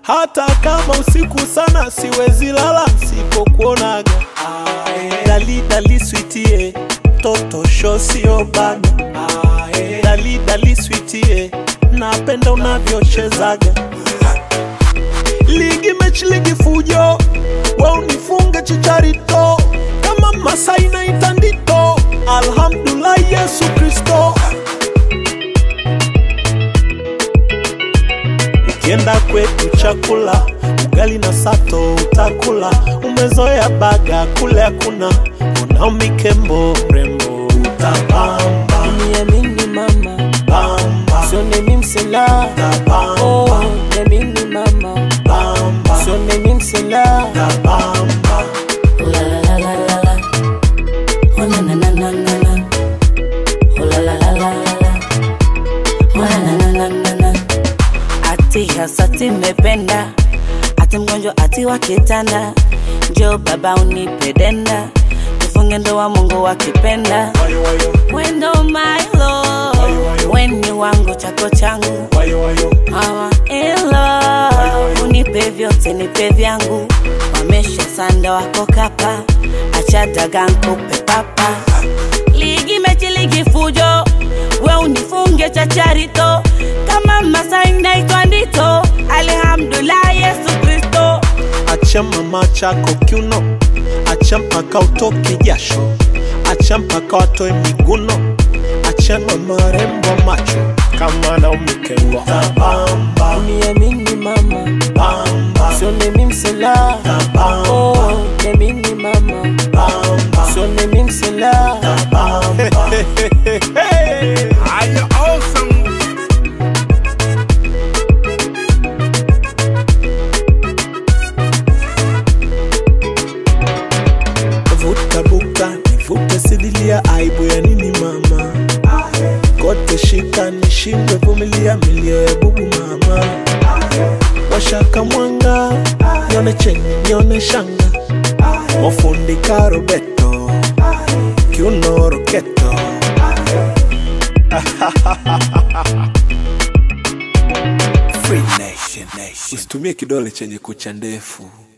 Hata kama usiku sana siwezi lala sipokuonaga. Dali dali sweetie, toto show sio baga. Dali dali sweetie, napenda unavyochezaga. Ligi mechi ligi fujo, wewe unifunge chicharito. Kama Masai na itandito, alhamdulillah Yesu Kristo. Ukienda kwetu chakula, ugali na sato utakula. Umezoea baga kule hakuna, Naomi Kembo mrembo utabamba. Niamini mama, Bamba. so nemi msela. Utabamba. Oh, niamini mama, Bamba. so nemi msela. Utabamba. La la la la la la, oh na na na na na na, oh la la la la la la, oh na na na na na. Ati hasati mependa, ati mgonjwa ati wakitanda. Njoo baba unipedenda, tufunge ndoa Mungu akipenda. Wayo wayo, Wendo my love, weni wangu chako changu. wayo wayo, Mama in love, unipe vyote nipe vyangu. Wamesha sanda wako kapa, acha daga nkupe papa. Ligi mechi ligi fujo, we unifunge chacharito. Kama Masai na itwandito, alhamdulillah Yesu Kristo. acha mama chako kiuno, acha mpaka utoke jasho, acha mpaka watoe miguno, acha mama rembo macho kama Naomi Kembo. Utabamba. Niamini mama, Bamba. so nemi msela. Utabamba. Oh, niamini mama, Bamba. so nemi msela. Utabamba. Are you awesome? Vuta buka, nivute sidilia, aibu ya nini mama? Kote shika nishindwe vumilia, milio ya bubu mama. Washaka mwanga, nione chenye nione shanga. Mofundi karobeto, kiuno roketo. Free Nation. Usitumie kidole chenye kucha ndefu.